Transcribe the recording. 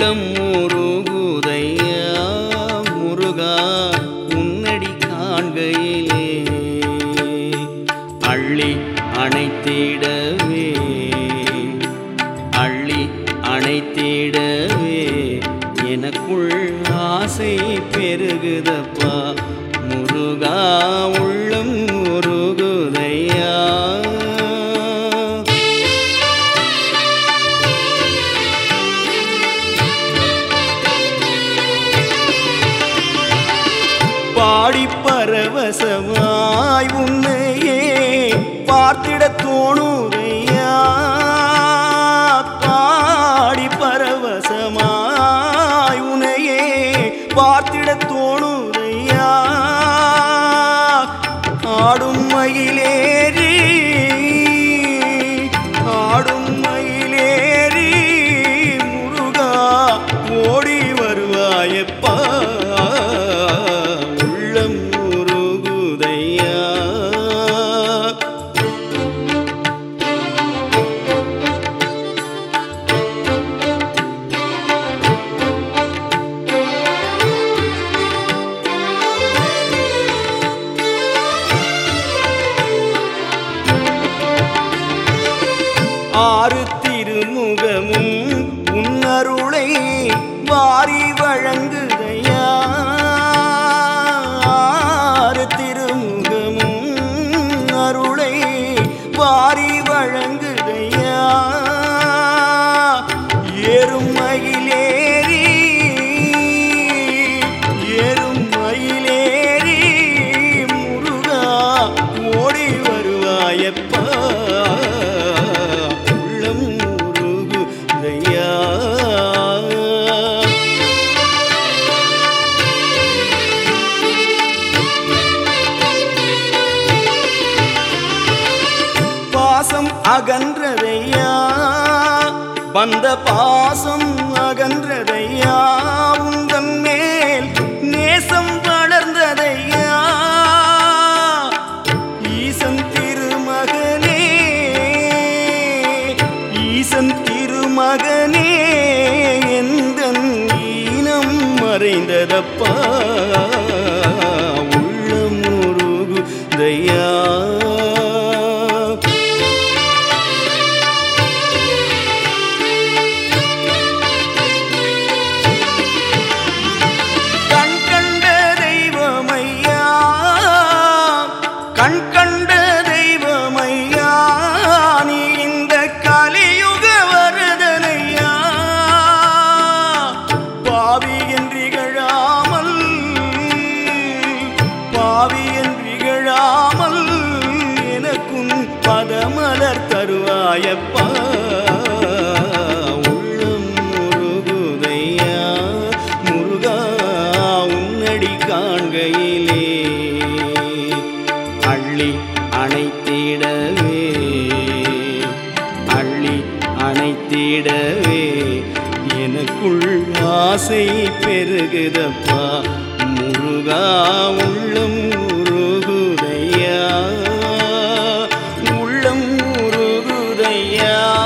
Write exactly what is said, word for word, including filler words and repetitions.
உள்ளம் உருகுதையா முருகா உன்னடி காண்கையிலே அள்ளி அணைத்திடவே அள்ளி அணைத்திடவே எனக்குள் ஆசை பெருகுதப்பா முருகா உள்ளம் உருகுதையா பாடி பரவசமாய் உன்னையே பார்த்திட தோணுதையா பாடி பரவசமாய் உன்னையே பார்த்திட தோணுதையா ஆடும் மயிலேறி ஆடும் மயிலேறி முருகா ஓடி வருவாயப்பா ஆறு திருமுகமும் உன்னருளை வாரி வழங்குதையா ஆறு திருமுகமும் அருளை வாரி வழங்குதையா ஏறும் மயிலேறி ஏறும் மயிலேறி முருகா ஓடி வருவாயப்பா பாசம் அகன்றதையா வந்த பாசம் அகன்றதையா உந்தன் மேல் நேசம் வளர்ந்ததையா ஈசன் திருமகனே ஈசன் திருமகனே எந்தன் ஈனம் மறைந்ததப்பா உள்ளம் உருகுதையா கண் கண்ட தெய்வமையா நீ இந்த கலியுக வருதனையா பாவி என்றிகழாமல் பாவி என்றிகழாமல் எனக்கும் பதமலர் தருவாயப்பா உள்ளம் முருகுதையா முருகா உன்னடி காண்கையிலே அள்ளி அணைத்திடவே அள்ளி அணைத்திடவே எனக்குள் ஆசை பெருகுதப்பா முருகா உள்ளம் உருகுதையா உள்ளம் உருகுதையா